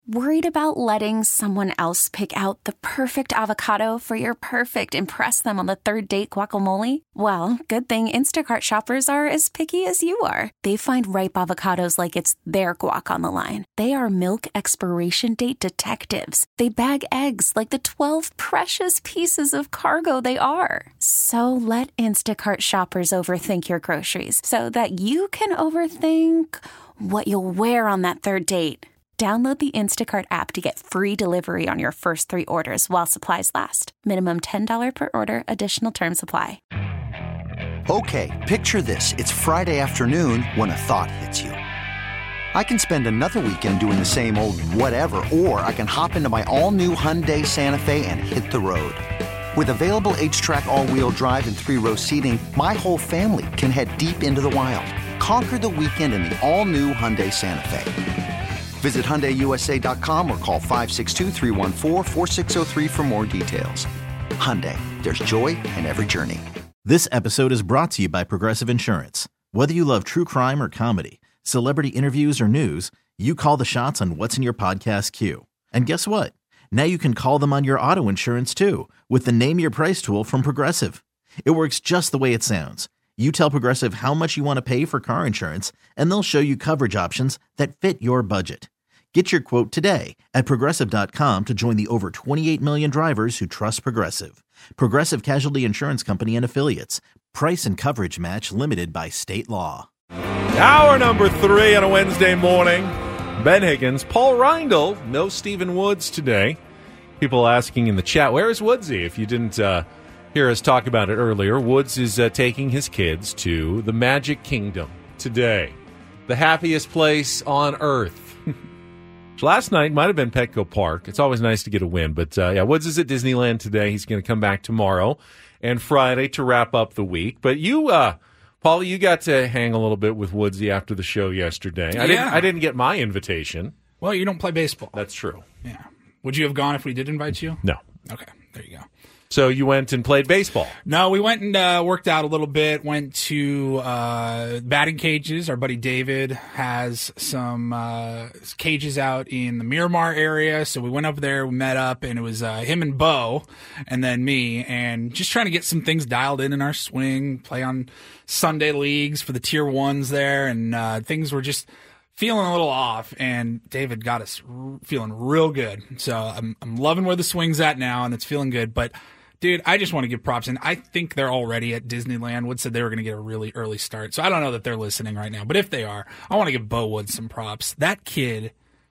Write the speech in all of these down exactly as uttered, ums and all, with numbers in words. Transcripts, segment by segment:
Worried about letting someone else pick out the perfect avocado for your perfect impress them on the third date guacamole? Well, good thing Instacart shoppers are as picky as you are. They find ripe avocados like it's their guac on the line. They are milk expiration date detectives. They bag eggs like the twelve precious pieces of cargo they are. So let Instacart shoppers overthink your groceries so that you can overthink what you'll wear on that third date. Download the Instacart app to get free delivery on your first three orders while supplies last. Minimum ten dollars per order. Additional terms apply. Okay, picture this. It's Friday afternoon when a thought hits you. I can spend another weekend doing the same old whatever, or I can hop into my all-new Hyundai Santa Fe and hit the road. With available H-Track all-wheel drive and three-row seating, my whole family can head deep into the wild. Conquer the weekend in the all-new Hyundai Santa Fe. Visit Hyundai U S A dot com or call five six two, three one four, four six zero three for more details. Hyundai, there's joy in every journey. This episode is brought to you by Progressive Insurance. Whether you love true crime or comedy, celebrity interviews or news, you call the shots on what's in your podcast queue. And guess what? Now you can call them on your auto insurance too with the Name Your Price tool from Progressive. It works just the way it sounds. You tell Progressive how much you want to pay for car insurance, and they'll show you coverage options that fit your budget. Get your quote today at Progressive dot com to join the over twenty-eight million drivers who trust Progressive. Progressive Casualty Insurance Company and Affiliates. Price and coverage match limited by state law. Hour number three on a Wednesday morning. Ben Higgins, Paul Reindl, no Stephen Woods today. People asking in the chat, where is Woodsy? If you didn't uh, hear us talk about it earlier, Woods is uh, taking his kids to the Magic Kingdom today. The happiest place on earth. Last night might have been Petco Park. It's always nice to get a win. But, uh, yeah, Woods is at Disneyland today. He's going to come back tomorrow and Friday to wrap up the week. But you, uh, Paul, you got to hang a little bit with Woodsy after the show yesterday. Yeah. I didn't, I didn't get my invitation. Well, you don't play baseball. That's true. Yeah. Would you have gone if we did invite you? No. Okay, there you go. So you went and played baseball? No, we went and uh, worked out a little bit, went to uh, batting cages. Our buddy David has some uh, cages out in the Miramar area, so we went over there, we met up, and it was uh, him and Bo, and then me, and just trying to get some things dialed in in our swing, play on Sunday leagues for the tier ones there, and uh, things were just feeling a little off, and David got us r- feeling real good. So I'm, I'm loving where the swing's at now, and it's feeling good, but dude, I just want to give props, and I think they're already at Disneyland. Wood said they were going to get a really early start, so I don't know that they're listening right now. But if they are, I want to give Bo Wood some props. That kid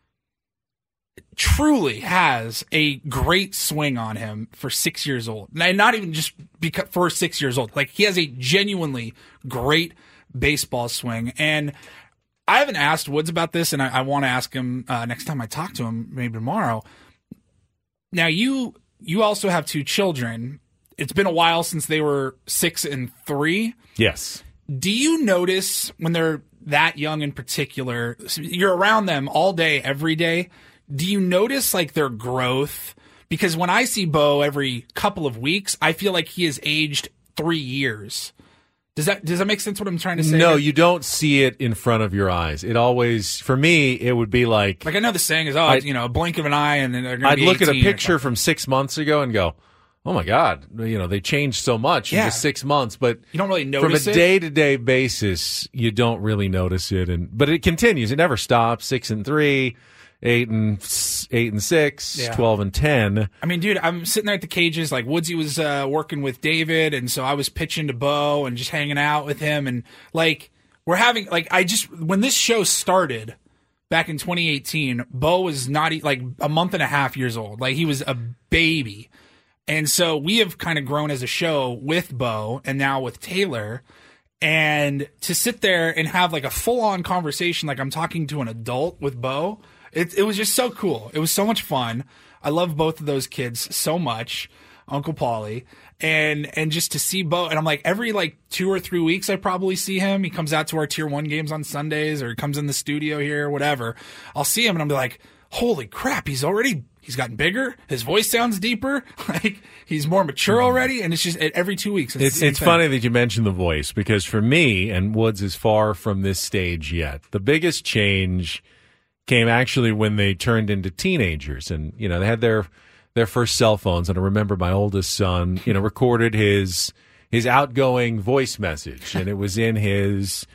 truly has a great swing on him for six years old. And not even just because for six years old. Like, he has a genuinely great baseball swing. And I haven't asked Woods about this, and I, I want to ask him uh, next time I talk to him, maybe tomorrow. Now, you... You also have two children. It's been a while since they were six and three. Yes. Do you notice when they're that young in particular, you're around them all day, every day, do you notice like their growth? Because when I see Bo every couple of weeks, I feel like he has aged three years. Does that does that make sense what I'm trying to say? No, here? you don't see it in front of your eyes. It always, for me, it would be like... Like, I know the saying is, oh, I, you know, a blink of an eye and then they're going to I'd be look at a eighteen picture from six months ago and go, oh, my God, you know, they changed so much Yeah. in just six months. But you don't really notice from a it? day-to-day basis, you don't really notice it. And But it continues. It never stops. Six and three, eight and eight and six, Yeah. twelve and ten. I mean, dude, I'm sitting there at the cages. Like, Woodsy was uh, working with David, and so I was pitching to Bo and just hanging out with him. And like, we're having like, I just when this show started back in twenty eighteen, Bo was not e- like a month and a half years old. Like, he was a baby, and so we have kind of grown as a show with Bo, and now with Taylor. And to sit there and have like a full on conversation, like I'm talking to an adult with Bo. It, it was just so cool. It was so much fun. I love both of those kids so much, Uncle Paulie. And and just to see Bo, and I'm like, every like two or three weeks I probably see him. He comes out to our tier one games on Sundays, or he comes in the studio here or whatever. I'll see him and I'll be like, holy crap, he's already, he's gotten bigger. His voice sounds deeper. Like, he's more mature already. And it's just every two weeks. It's, it's funny that you mentioned the voice, because for me, and Woods is far from this stage yet, the biggest change came actually when they turned into teenagers, and you know they had their their first cell phones. And I remember my oldest son, you know, recorded his his outgoing voice message, and it was in his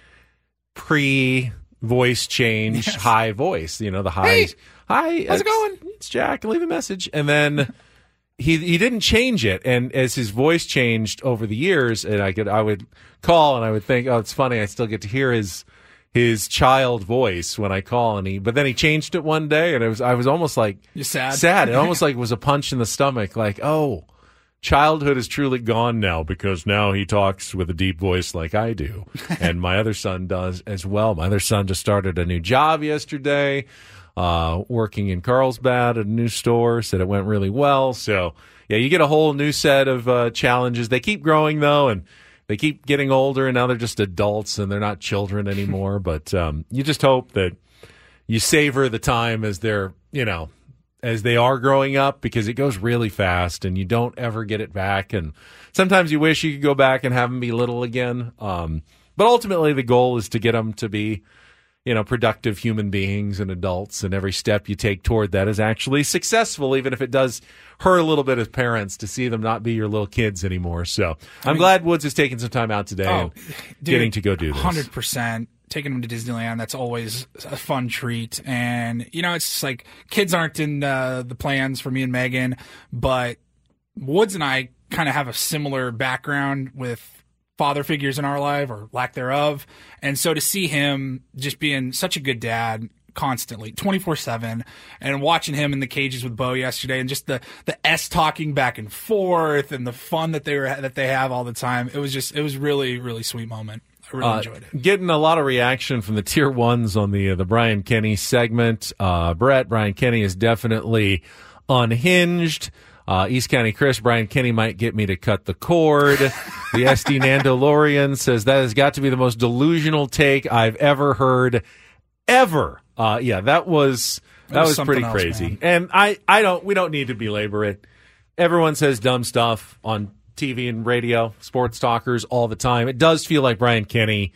pre voice change yes. high voice. You know, the high hey, hi, how's it going? It's Jack. Leave a message, and then. He he didn't change it, and as his voice changed over the years, and I could I would call and I would think, oh, it's funny, I still get to hear his his child voice when I call, and he but then he changed it one day, and it was I was almost like You're sad, sad. It almost like it was a punch in the stomach, like oh, childhood is truly gone now because now he talks with a deep voice like I do, and my other son does as well. My other son just started a new job yesterday. Uh, working in Carlsbad at a new store, said it went really well. So, yeah, you get a whole new set of uh, challenges. They keep growing, though, and they keep getting older, and now they're just adults, and they're not children anymore. But um, you just hope that you savor the time as they're, you know, as they are growing up, because it goes really fast, and you don't ever get it back. And sometimes you wish you could go back and have them be little again. Um, but ultimately, the goal is to get them to be you know, productive human beings and adults, and every step you take toward that is actually successful, even if it does hurt a little bit as parents to see them not be your little kids anymore. So I'm I mean, glad Woods is taking some time out today oh, and dude, getting to go do this. one hundred percent. Taking them to Disneyland, that's always a fun treat. And, you know, it's just like kids aren't in uh, the plans for me and Megan, but Woods and I kind of have a similar background with father figures in our life, or lack thereof. And so to see him just being such a good dad constantly, twenty-four seven, and watching him in the cages with Bo yesterday, and just the, the S talking back and forth and the fun that they were that they have all the time, it was just it was really, really sweet moment. I really uh, enjoyed it. Getting a lot of reaction from the tier ones on the uh, the Brian Kenny segment. Uh, Brett, Brian Kenny is definitely unhinged. Uh, East County Chris, Brian Kenny might get me to cut the cord. The S D Nando Lorian says that has got to be the most delusional take I've ever heard, ever. Uh, yeah, that was that was, was pretty else, crazy. Man. And I, I don't we don't need to belabor it. Everyone says dumb stuff on T V and radio, sports talkers all the time. It does feel like Brian Kenny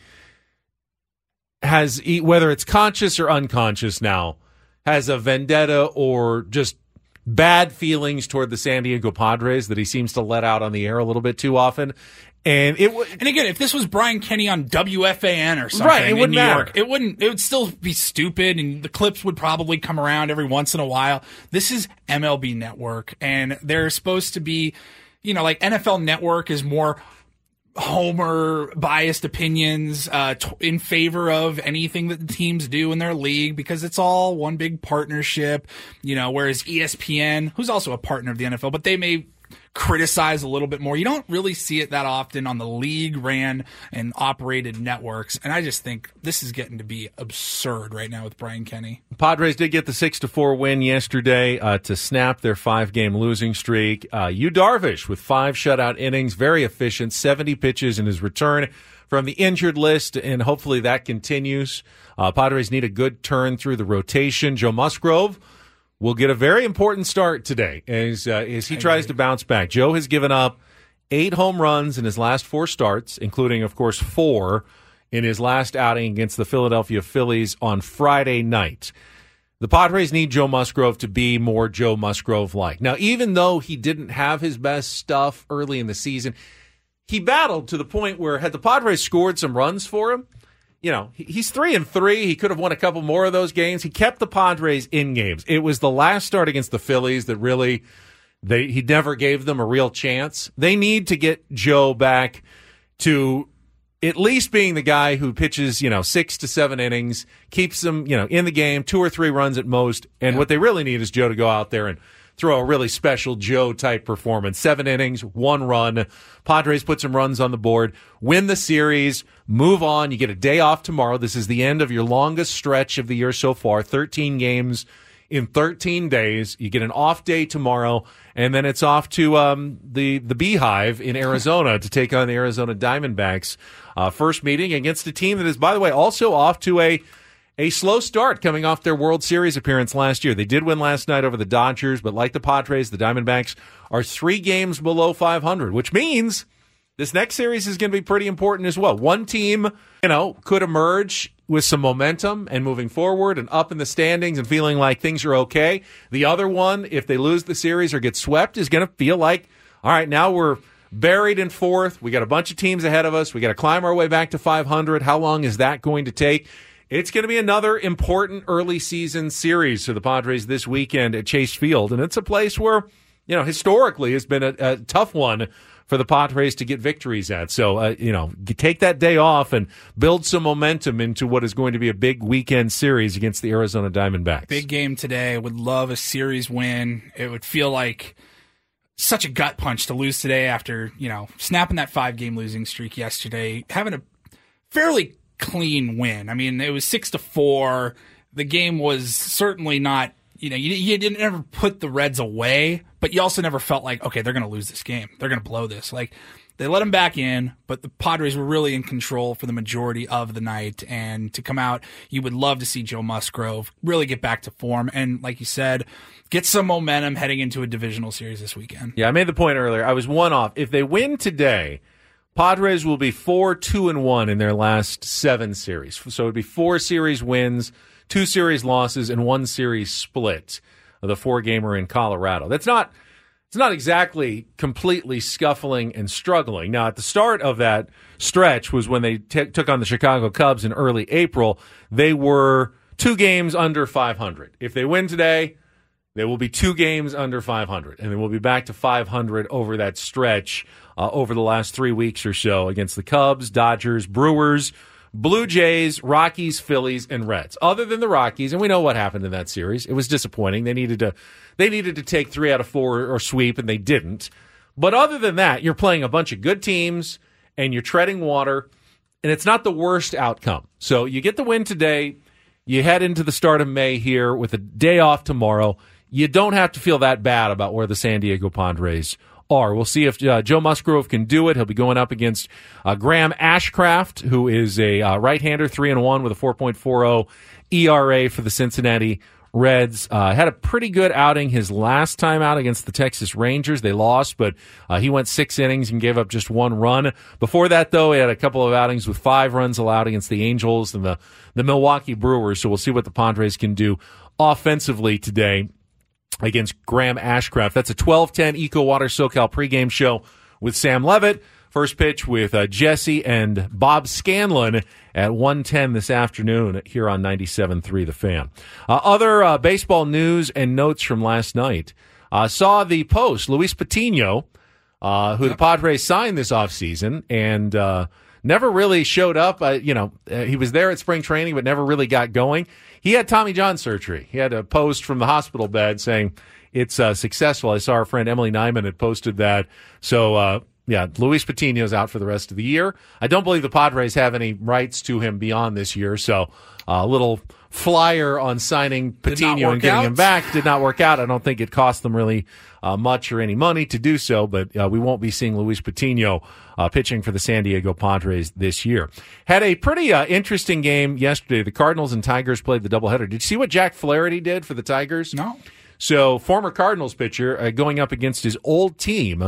has, whether it's conscious or unconscious now, has a vendetta or just bad feelings toward the San Diego Padres that he seems to let out on the air a little bit too often. And it w- and again, if this was Brian Kenny on W F A N or something, right, it wouldn't in New matter. York, it wouldn't. It would still be stupid, and the clips would probably come around every once in a while. This is M L B Network, and they're supposed to be, you know, like N F L Network is more homer biased opinions uh, t- in favor of anything that the teams do in their league, because it's all one big partnership, you know, whereas E S P N, who's also a partner of the N F L, but they may criticize a little bit more. You don't really see it that often on the league ran and operated networks. And I just think this is getting to be absurd right now with Brian Kenny. Padres did get the six to four win yesterday uh, to snap their five-game losing streak. Uh, Yu Darvish with five shutout innings, very efficient, seventy pitches in his return from the injured list, and hopefully that continues. Uh, Padres need a good turn through the rotation. Joe Musgrove will get a very important start today as, uh, as he tries to bounce back. Joe has given up eight home runs in his last four starts, including, of course, four in his last outing against the Philadelphia Phillies on Friday night. The Padres need Joe Musgrove to be more Joe Musgrove-like. Now, even though he didn't have his best stuff early in the season, he battled to the point where had the Padres scored some runs for him, you know, he's three and three. He could have won a couple more of those games. He kept the Padres in games. It was the last start against the Phillies that really they he never gave them a real chance. They need to get Joe back to at least being the guy who pitches, you know, six to seven innings, keeps them, you know, in the game, two or three runs at most. And yeah. What they really need is Joe to go out there and throw a really special Joe-type performance. Seven innings, one run. Padres put some runs on the board, win the series, move on. You get a day off tomorrow. This is the end of your longest stretch of the year so far, thirteen games in thirteen days. You get an off day tomorrow, and then it's off to um, the, the Beehive in Arizona to take on the Arizona Diamondbacks. Uh, first meeting against a team that is, by the way, also off to a A slow start coming off their World Series appearance last year. They did win last night over the Dodgers, but like the Padres, the Diamondbacks are three games below five hundred, which means this next series is going to be pretty important as well. One team, you know, could emerge with some momentum and moving forward and up in the standings and feeling like things are okay. The other one, if they lose the series or get swept, is going to feel like, all right, now we're buried in fourth. We got a bunch of teams ahead of us. We got to climb our way back to five hundred. How long is that going to take? It's going to be another important early season series for the Padres this weekend at Chase Field. And it's a place where, you know, historically has been a, a tough one for the Padres to get victories at. So, uh, you know, take that day off and build some momentum into what is going to be a big weekend series against the Arizona Diamondbacks. Big game today. Would love a series win. It would feel like such a gut punch to lose today after, you know, snapping that five-game losing streak yesterday, having a fairly clean win. I mean, it was six to four. The game was certainly not, you know, you, you didn't ever put the Reds away, but you also never felt like, okay, they're going to lose this game. They're going to blow this. Like, they let them back in, but the Padres were really in control for the majority of the night. And to come out, you would love to see Joe Musgrove really get back to form. And like you said, get some momentum heading into a divisional series this weekend. Yeah, I made the point earlier. I was one off. If they win today, Padres will be four, two, and one in their last seven series. So it would be four series wins, two series losses, and one series split of the four-gamer in Colorado. That's not it's not exactly completely scuffling and struggling. Now, at the start of that stretch was when they t- took on the Chicago Cubs in early April. They were two games under five hundred. If they win today, they will be two games under five hundred, and they will be back to five hundred over that stretch uh, over the last three weeks or so against the Cubs, Dodgers, Brewers, Blue Jays, Rockies, Phillies, and Reds. Other than the Rockies, and we know what happened in that series. It was disappointing. They needed to they needed to take three out of four or sweep, and they didn't. But other than that, you're playing a bunch of good teams, and you're treading water, and it's not the worst outcome. So you get the win today. You head into the start of May here with a day off tomorrow. You don't have to feel that bad about where the San Diego Padres are. We'll see if uh, Joe Musgrove can do it. He'll be going up against uh, Graham Ashcraft, who is a uh, right-hander, three and one with a four point four oh E R A for the Cincinnati Reds. Uh, had a pretty good outing his last time out against the Texas Rangers. They lost, but uh, he went six innings and gave up just one run. Before that, though, he had a couple of outings with five runs allowed against the Angels and the, the Milwaukee Brewers. So we'll see what the Padres can do offensively today against Graham Ashcraft. That's a twelve ten Eco Water SoCal pregame show with Sam Levitt. First pitch with uh, Jesse and Bob Scanlon at one ten this afternoon here on ninety-seven point three The Fan. Uh, other uh, baseball news and notes from last night. Uh, saw the post, Luis Patino, uh, who yep. the Padres signed this offseason and uh, never really showed up. Uh, you know, uh, he was there at spring training but never really got going. He had Tommy John surgery. He had a post from the hospital bed saying it's uh, successful. I saw our friend Emily Nyman had posted that. So, uh, yeah, Luis Patino's out for the rest of the year. I don't believe the Padres have any rights to him beyond this year. So uh, a little flyer on signing Patino and getting out. him back did not work out. I don't think it cost them really uh, much or any money to do so, but uh, we won't be seeing Luis Patino uh, pitching for the San Diego Padres this year. Had a pretty uh, interesting game yesterday. The Cardinals and Tigers played the doubleheader. Did you see what Jack Flaherty did for the Tigers? No. So former Cardinals pitcher uh, going up against his old team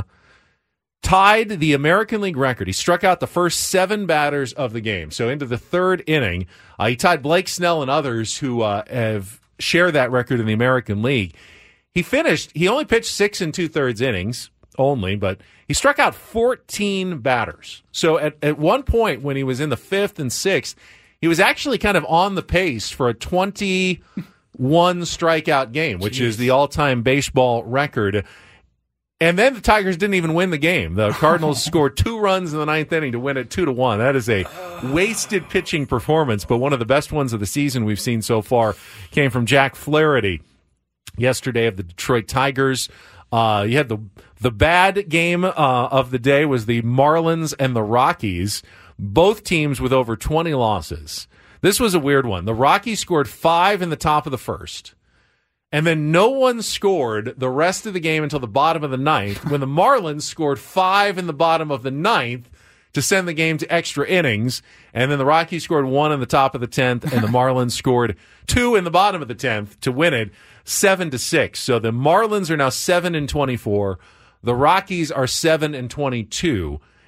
tied the American League record. He struck out the first seven batters of the game. So into the third inning, uh, he tied Blake Snell and others who uh, have shared that record in the American League. He finished, he only pitched six and two-thirds innings only, but he struck out fourteen batters. So at, at one point when he was in the fifth and sixth, he was actually kind of on the pace for a twenty-one strikeout game, which Jeez. is the all-time baseball record. And then the Tigers didn't even win the game. The Cardinals scored two runs in the ninth inning to win it two to one. That is a wasted pitching performance, but one of the best ones of the season we've seen so far came from Jack Flaherty yesterday of the Detroit Tigers. Uh, you had the the bad game uh, of the day was the Marlins and the Rockies, both teams with over twenty losses. This was a weird one. The Rockies scored five in the top of the first. And then no one scored the rest of the game until the bottom of the ninth, when the Marlins scored five in the bottom of the ninth to send the game to extra innings. And then the Rockies scored one in the top of the tenth, and the Marlins scored two in the bottom of the tenth to win it seven to six. So the Marlins are now seven and twenty-four. The Rockies are seven and twenty-two.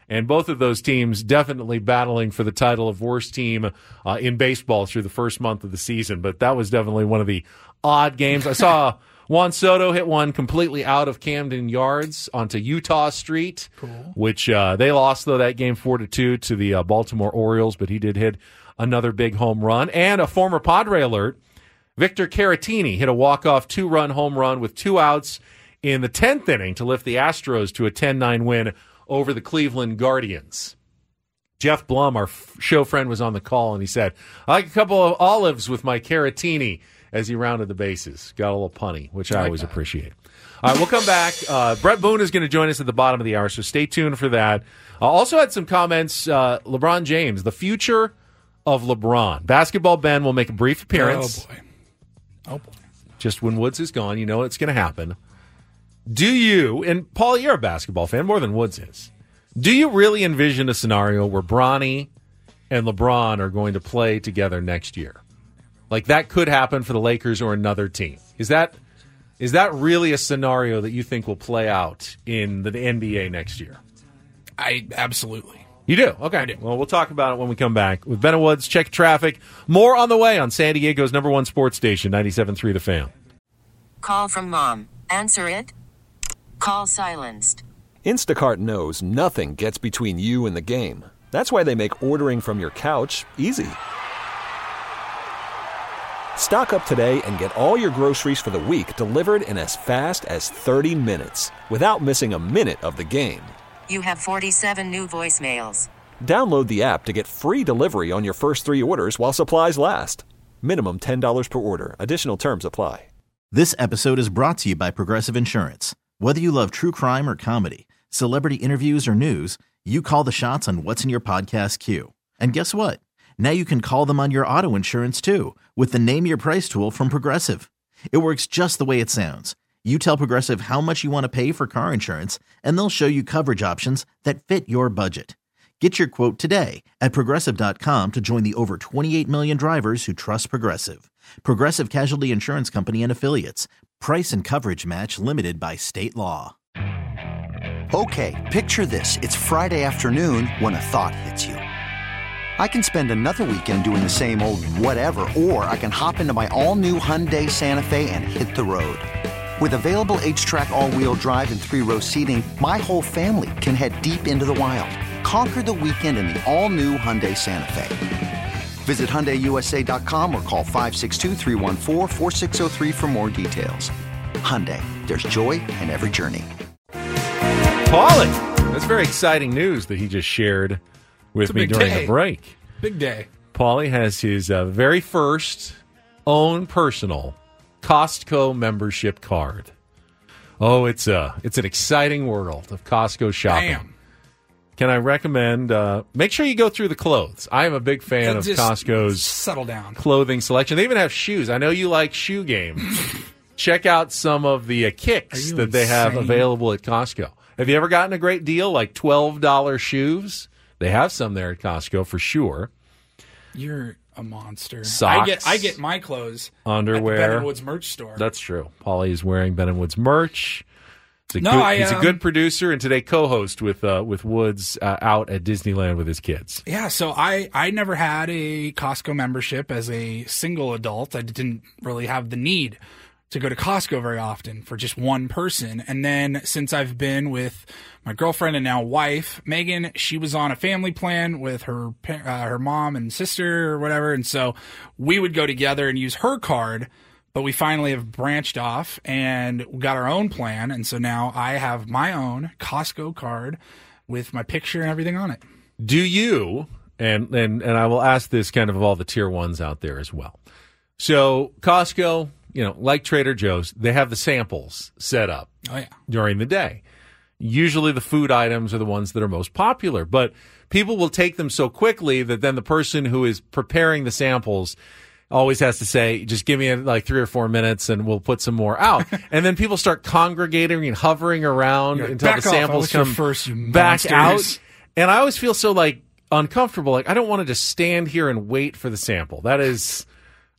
And both of those teams definitely battling for the title of worst team uh, in baseball through the first month of the season. But that was definitely one of the odd games. I saw Juan Soto hit one completely out of Camden Yards onto Utah Street, cool. which uh, they lost, though, that game four to two to the uh, Baltimore Orioles. But he did hit another big home run. And a former Padre alert, Victor Caratini hit a walk-off two-run home run with two outs in the tenth inning to lift the Astros to a ten nine win over the Cleveland Guardians. Jeff Blum, our f- show friend, was on the call, and he said, I like a couple of olives with my Caratini as he rounded the bases. Got a little punny, which I, I like always that. appreciate. All right, we'll come back. Uh, Brett Boone is going to join us at the bottom of the hour, so stay tuned for that. I uh, also had some comments. Uh, LeBron James, the future of LeBron. Basketball Ben will make a brief appearance. Oh, boy. Oh, boy. Just when Woods is gone, you know it's going to happen. Do you, and Paul, you're a basketball fan more than Woods is, do you really envision a scenario where Bronny and LeBron are going to play together next year? Like that could happen for the Lakers or another team. Is that is that really a scenario that you think will play out in the N B A next year? I absolutely. You do? Okay. I do. Well, we'll talk about it when we come back. With Ben and Woods, check traffic. More on the way on San Diego's number one sports station, ninety-seven point three The Fan. Call from mom. Answer it. Call silenced. Instacart knows nothing gets between you and the game. That's why they make ordering from your couch easy. Stock up today and get all your groceries for the week delivered in as fast as thirty minutes without missing a minute of the game. You have forty-seven new voicemails. Download the app to get free delivery on your first three orders while supplies last. Minimum ten dollars per order. Additional terms apply. This episode is brought to you by Progressive Insurance. Whether you love true crime or comedy, celebrity interviews or news, you call the shots on what's in your podcast queue. And guess what? Now you can call them on your auto insurance too with the Name Your Price tool from Progressive. It works just the way it sounds. You tell Progressive how much you want to pay for car insurance, and they'll show you coverage options that fit your budget. Get your quote today at Progressive dot com to join the over twenty-eight million drivers who trust Progressive. Progressive Casualty Insurance Company and Affiliates. Price and coverage match limited by state law. Okay, picture this. It's Friday afternoon when a thought hits you. I can spend another weekend doing the same old whatever, or I can hop into my all-new Hyundai Santa Fe and hit the road. With available H-Track all-wheel drive and three-row seating, my whole family can head deep into the wild. Conquer the weekend in the all-new Hyundai Santa Fe. Visit Hyundai U S A dot com or call five six two, three one four, four six zero three for more details. Hyundai, there's joy in every journey. Paulie, that's very exciting news that he just shared with me during day. the break. Big day. Paulie has his uh, very first own personal Costco membership card. Oh, it's a it's an exciting world of Costco shopping. Damn. Can I recommend? Uh, make sure you go through the clothes. I am a big fan of Just Costco's settle down clothing selection. They even have shoes. I know you like shoe game. Check out some of the uh, kicks that they have insane? available at Costco. Have you ever gotten a great deal like twelve dollars shoes? They have some there at Costco for sure. You're a monster. Socks, I get I get my clothes underwear. at the Ben and Woods merch store. That's true. Paulie is wearing Ben and Woods merch. He's a, No, good, I, he's a um, good producer and today co-host with uh, with Woods uh, out at Disneyland with his kids. Yeah, so I, I never had a Costco membership as a single adult. I didn't really have the need to go to Costco very often for just one person. And then since I've been with my girlfriend and now wife, Megan, she was on a family plan with her uh, her mom and sister or whatever. And so we would go together and use her card. But we finally have branched off and got our own plan. And so now I have my own Costco card with my picture and everything on it. Do you, and, and, and I will ask this kind of of all the tier ones out there as well. So Costco, you know, like Trader Joe's, they have the samples set up Oh, yeah. during the day. Usually the food items are the ones that are most popular, but people will take them so quickly that then the person who is preparing the samples always has to say, just give me like three or four minutes and we'll put some more out. And then people start congregating and hovering around Like, until back the off. samples I was your come first, you back monsters. out. And I always feel so like uncomfortable. Like I don't want to just stand here and wait for the sample. That is,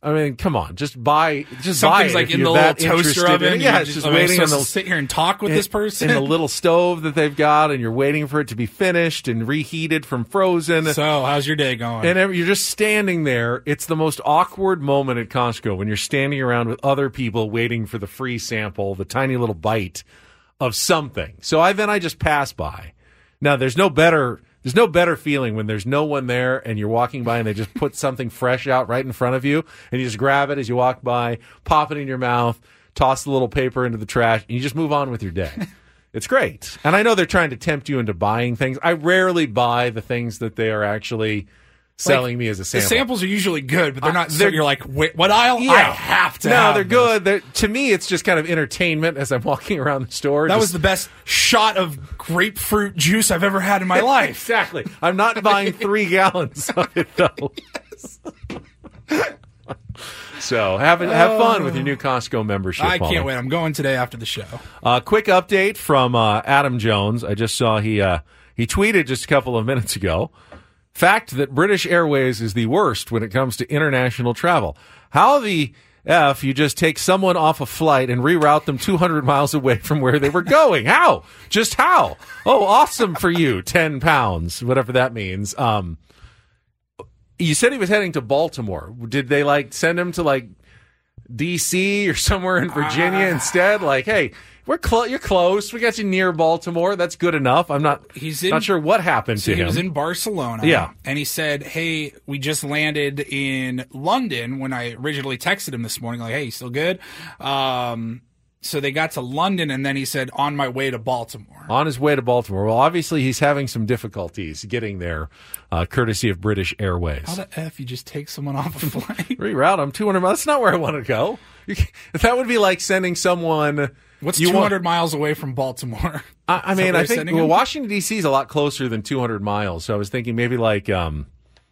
I mean, come on, just buy, just Something's buy it like if in you're the little that toaster interested oven. in it. Yeah, you're it's just am I waiting on supposed the to sit here and talk with in, this person. in the little stove that they've got, and you're waiting for it to be finished and reheated from frozen. So, how's your day going? And every, you're just standing there. It's the most awkward moment at Costco when you're standing around with other people waiting for the free sample, the tiny little bite of something. So I then I just pass by. Now, there's no better. There's no better feeling when there's no one there and you're walking by and they just put something fresh out right in front of you and you just grab it as you walk by, pop it in your mouth, toss the little paper into the trash, and you just move on with your day. It's great. And I know they're trying to tempt you into buying things. I rarely buy the things that they are actually selling like, me as a sample. The samples are usually good, but they're not. Uh, so they're, you're like, wait, what aisle? Yeah. I have to. No, have they're this. good. They're, to me, it's just kind of entertainment as I'm walking around the store. That just, was the best shot of grapefruit juice I've ever had in my life. Exactly. I'm not buying three gallons of it though. Yes. So have have fun with your new Costco membership. I Paulie. can't wait. I'm going today after the show. Uh, quick update from uh, Adam Jones. I just saw he uh, he tweeted just a couple of minutes ago. Fact that British Airways is the worst when it comes to international travel. How the F you just take someone off a flight and reroute them two hundred miles away from where they were going? How? Just how? Oh, awesome for you. ten pounds, whatever that means. Um, you said he was heading to Baltimore. Did they like send him to like D C or somewhere in Virginia uh, instead? Like, hey, we're clo- you're close. We got you near Baltimore. That's good enough. I'm not. He's in, not sure what happened so to he him. He was in Barcelona. Yeah, and he said, "Hey, we just landed in London." When I originally texted him this morning, like, "Hey, you still good?" Um, so they got to London, and then he said, "On my way to Baltimore." On his way to Baltimore. Well, obviously he's having some difficulties getting there, uh, courtesy of British Airways. How the F you just take someone off a flight? Reroute. I'm two hundred miles. That's not where I want to go. You can, that would be like sending someone. What's you two hundred want, miles away from Baltimore? I, I mean, I think well, Washington D C is a lot closer than two hundred miles. So I was thinking maybe like, um,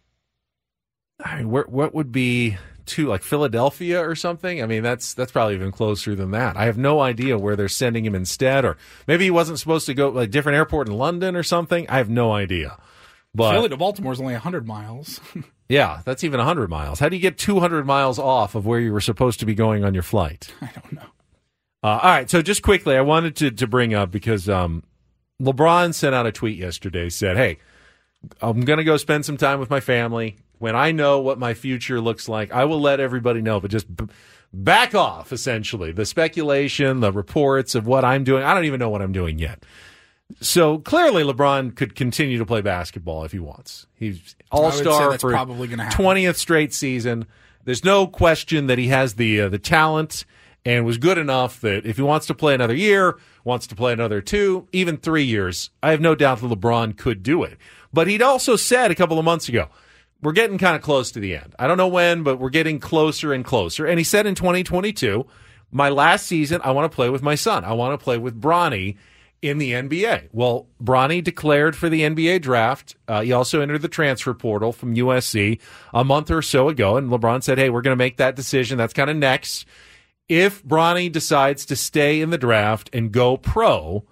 I mean, where, what would be to like Philadelphia or something? I mean, that's that's probably even closer than that. I have no idea where they're sending him instead, or maybe he wasn't supposed to go like a different airport in London or something. I have no idea. But Philly to Baltimore is only one hundred miles. Yeah, that's even one hundred miles. How do you get two hundred miles off of where you were supposed to be going on your flight? I don't know. Uh, all right, so just quickly, I wanted to, to bring up because um, LeBron sent out a tweet yesterday, said, hey, I'm going to go spend some time with my family. When I know what my future looks like, I will let everybody know, but just b- back off, essentially. The speculation, the reports of what I'm doing. I don't even know what I'm doing yet. So clearly LeBron could continue to play basketball if he wants. He's all-star for probably gonna happen. twentieth straight season. There's no question that he has the uh, the talent and was good enough that if he wants to play another year, wants to play another two, even three years, I have no doubt that LeBron could do it. But he'd also said a couple of months ago, we're getting kind of close to the end. I don't know when, but we're getting closer and closer. And he said in twenty twenty-two, my last season, I want to play with my son. I want to play with Bronny in the N B A. Well, Bronny declared for the N B A draft. Uh, he also entered the transfer portal from U S C a month or so ago, and LeBron said, hey, we're going to make that decision. That's kind of next. If Bronny decides to stay in the draft and go pro,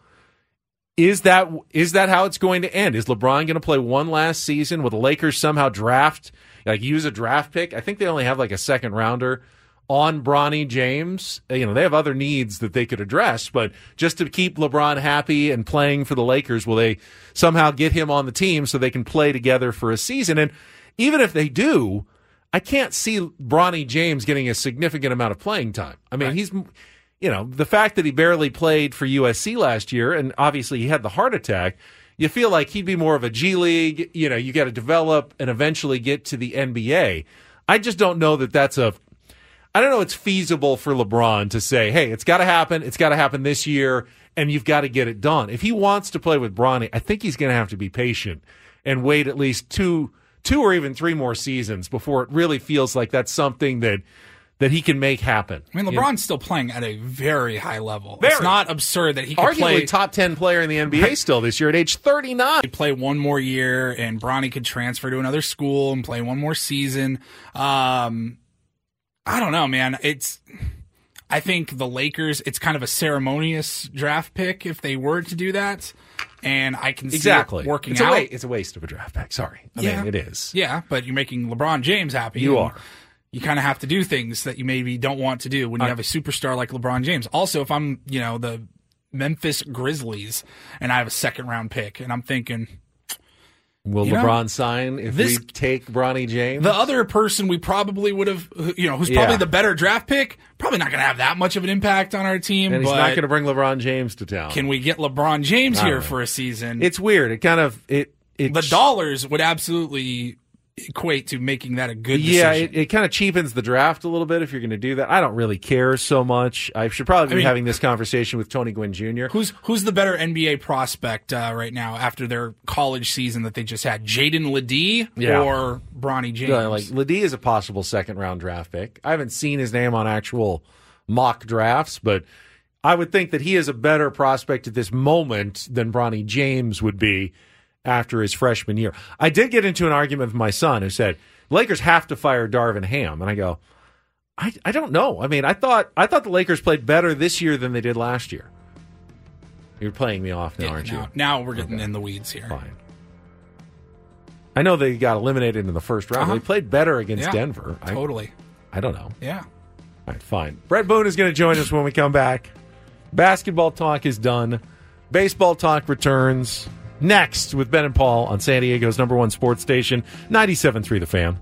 is that is that how it's going to end? Is LeBron going to play one last season? Will the Lakers somehow draft, like use a draft pick? I think they only have like a second rounder on Bronny James. You know, they have other needs that they could address, but just to keep LeBron happy and playing for the Lakers, will they somehow get him on the team so they can play together for a season? And even if they do, I can't see Bronny James getting a significant amount of playing time. I mean, right. he's, you know, the fact that he barely played for U S C last year, and obviously he had the heart attack, you feel like he'd be more of a G League, you know, you got to develop and eventually get to the N B A. I just don't know that that's a, I don't know it's feasible for LeBron to say, hey, it's got to happen, it's got to happen this year, and you've got to get it done. If he wants to play with Bronny, I think he's going to have to be patient and wait at least two two or even three more seasons before it really feels like that's something that that he can make happen. I mean, LeBron's you know? still playing at a very high level. Very. It's not absurd that he could Arguably play top ten player in the N B A still this year at age thirty-nine. He'd play one more year, and Bronny could transfer to another school and play one more season. Um, I don't know, man. It's. I think the Lakers, it's kind of a ceremonious draft pick if they were to do that. And I can see exactly. it working it's out. A wa- it's a waste of a draft pick. Sorry. I yeah. mean, it is. Yeah, but you're making LeBron James happy. You are. you kind of have to do things that you maybe don't want to do when you I, have a superstar like LeBron James. Also, if I'm, you know, the Memphis Grizzlies and I have a second round pick and I'm thinking, will you LeBron know, sign if this, we take Bronny James? The other person we probably would have, you know, who's probably yeah. the better draft pick, probably not going to have that much of an impact on our team. And he's but not going to bring LeBron James to town. Can we get LeBron James I here know. for a season? It's weird. It kind of it. it the dollars would absolutely equate to making that a good decision. Yeah, it, it kind of cheapens the draft a little bit if you're going to do that. I don't really care so much. I should probably be I mean, having this conversation with Tony Gwynn Junior Who's who's the better N B A prospect uh, right now after their college season that they just had? Jaden Ledee Yeah. or Bronny James? Yeah, like Ledee is a possible second round draft pick. I haven't seen his name on actual mock drafts, but I would think that he is a better prospect at this moment than Bronny James would be after his freshman year. I did get into an argument with my son who said, Lakers have to fire Darvin Ham. And I go, I, I don't know. I mean, I thought I thought the Lakers played better this year than they did last year. You're playing me off now, yeah, aren't now, you? Now we're getting Okay. in the weeds here. Fine. I know they got eliminated in the first round. Uh-huh. They played better against Yeah, Denver. I, Totally. I don't know. Yeah. All right, fine. Brett Boone is going to join us when we come back. Basketball talk is done. Baseball talk returns next with Ben and Paul on San Diego's number one sports station, ninety-seven point three The Fan.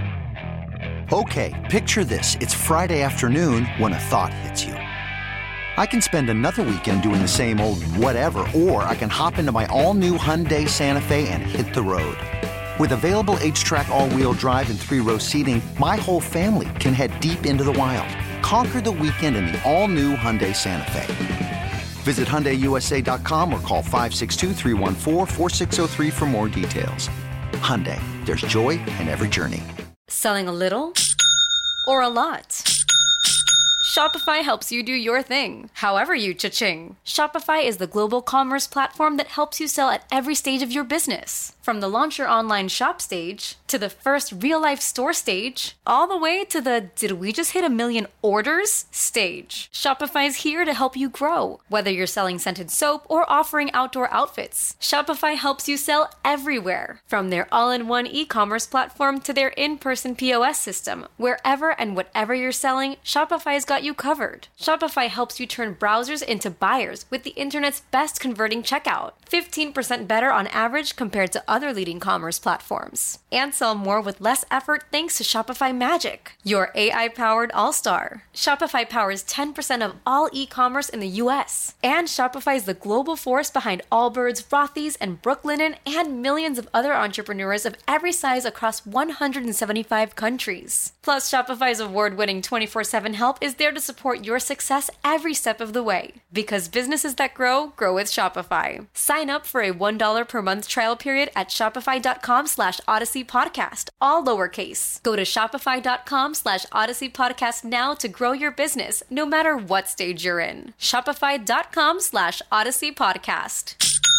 Okay, picture this. It's Friday afternoon when a thought hits you. I can spend another weekend doing the same old whatever, or I can hop into my all-new Hyundai Santa Fe and hit the road. With available H-Track all-wheel drive and three-row seating, my whole family can head deep into the wild. Conquer the weekend in the all-new Hyundai Santa Fe. Visit Hyundai U S A dot com or call five six two, three one four, four six zero three for more details. Hyundai, there's joy in every journey. Selling a little or a lot? Shopify helps you do your thing, however you cha-ching. Shopify is the global commerce platform that helps you sell at every stage of your business. From the launch your online shop stage, to the first real-life store stage, all the way to the did we just hit a million orders stage. Shopify's here to help you grow. Whether you're selling scented soap or offering outdoor outfits, Shopify helps you sell everywhere. From their all-in-one e-commerce platform to their in-person P O S system, wherever and whatever you're selling, Shopify's got you covered. Shopify helps you turn browsers into buyers with the internet's best converting checkout. fifteen percent better on average compared to other leading commerce platforms. And sell more with less effort thanks to Shopify Magic, your A I-powered all-star. Shopify powers ten percent of all e-commerce in the U S. And Shopify is the global force behind Allbirds, Rothy's, and Brooklinen, and millions of other entrepreneurs of every size across one hundred seventy-five countries. Plus, Shopify's award-winning twenty-four seven help is there to support your success every step of the way. Because businesses that grow, grow with Shopify. Sign up for a one dollar per month trial period at shopify.com slash Odyssey Podcast, all lowercase. Go to shopify.com slash Odyssey Podcast now to grow your business, no matter what stage you're in. Shopify.com slash Odyssey Podcast.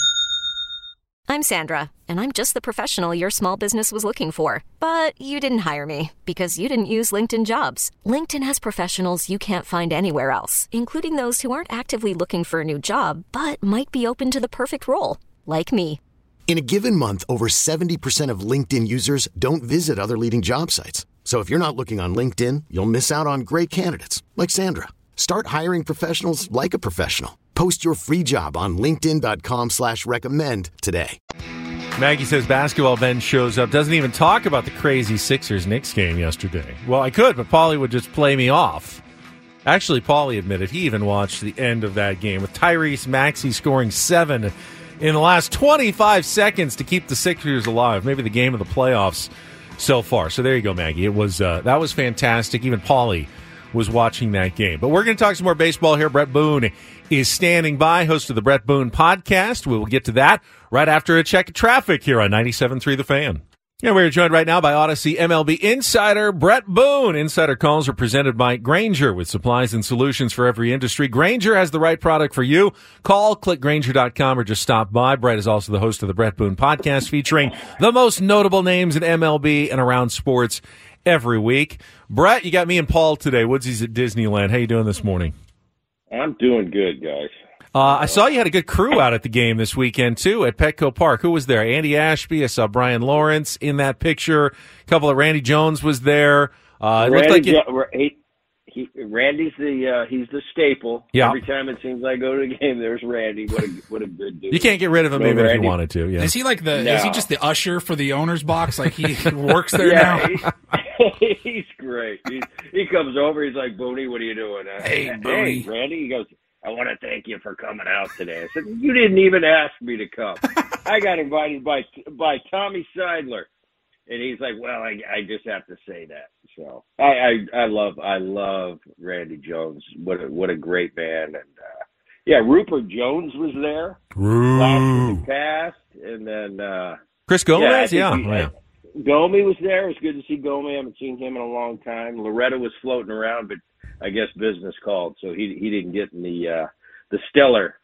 I'm Sandra, and I'm just the professional your small business was looking for. But you didn't hire me because you didn't use LinkedIn Jobs. LinkedIn has professionals you can't find anywhere else, including those who aren't actively looking for a new job, but might be open to the perfect role, like me. In a given month, over seventy percent of LinkedIn users don't visit other leading job sites. So if you're not looking on LinkedIn, you'll miss out on great candidates like Sandra. Start hiring professionals like a professional. Post your free job on linkedin.com slash recommend today. Maggie says basketball Ben shows up, doesn't even talk about the crazy Sixers-Knicks game yesterday. Well, I could, but Paulie would just play me off. Actually, Paulie admitted he even watched the end of that game with Tyrese Maxey scoring seven in the last twenty-five seconds to keep the Sixers alive. Maybe the game of the playoffs so far. So there you go, Maggie. It was uh, that was fantastic. Even Paulie was watching that game. But we're going to talk some more baseball here. Brett Boone is standing by, host of the Brett Boone podcast. We will get to that right after a check of traffic here on ninety-seven point three The Fan. Yeah, we're joined right now by Odyssey M L B insider Brett Boone. Insider calls are presented by Grainger with supplies and solutions for every industry. Grainger has the right product for you. Call, click Grainger dot com, or just stop by. Brett is also the host of the Brett Boone podcast featuring the most notable names in M L B and around sports every week. Brett, you got me and Paul today. Woodsy's at Disneyland. How you doing this morning? I'm doing good, guys. Uh, I saw you had a good crew out at the game this weekend, too, at Petco Park. Who was there? Andy Ashby. I saw Brian Lawrence in that picture. A couple of Randy Jones was there. Uh, Uh, it Randy, looked like it, Jo- he, he, Randy's the uh, he's the staple. Yeah. Every time it seems like I go to the game, there's Randy. What a what a good dude. you can't get rid of him No, even if Randy. you wanted to. Yeah. Is he like the? No. Is he just the usher for the owner's box? Like he works there Yeah, now. he, he's great. He, he comes over. He's like, Booney, what are you doing? Uh, Hey, Booney. hey, Randy. He goes, I want to thank you for coming out today. I said, you didn't even ask me to come. I got invited by by Tommy Seidler. And he's like, well, I, I just have to say that. So I, I, I love, I love Randy Jones. What a, what a great man. And, uh, yeah, Rupert Jones was there. Last year passed. And then, uh, Chris yeah, I Gomez? think Yeah. he- yeah. Gomi was there. It was good to see Gomi. I haven't seen him in a long time. Loretta was floating around, but I guess business called. So he, he didn't get in the, uh, the stellar,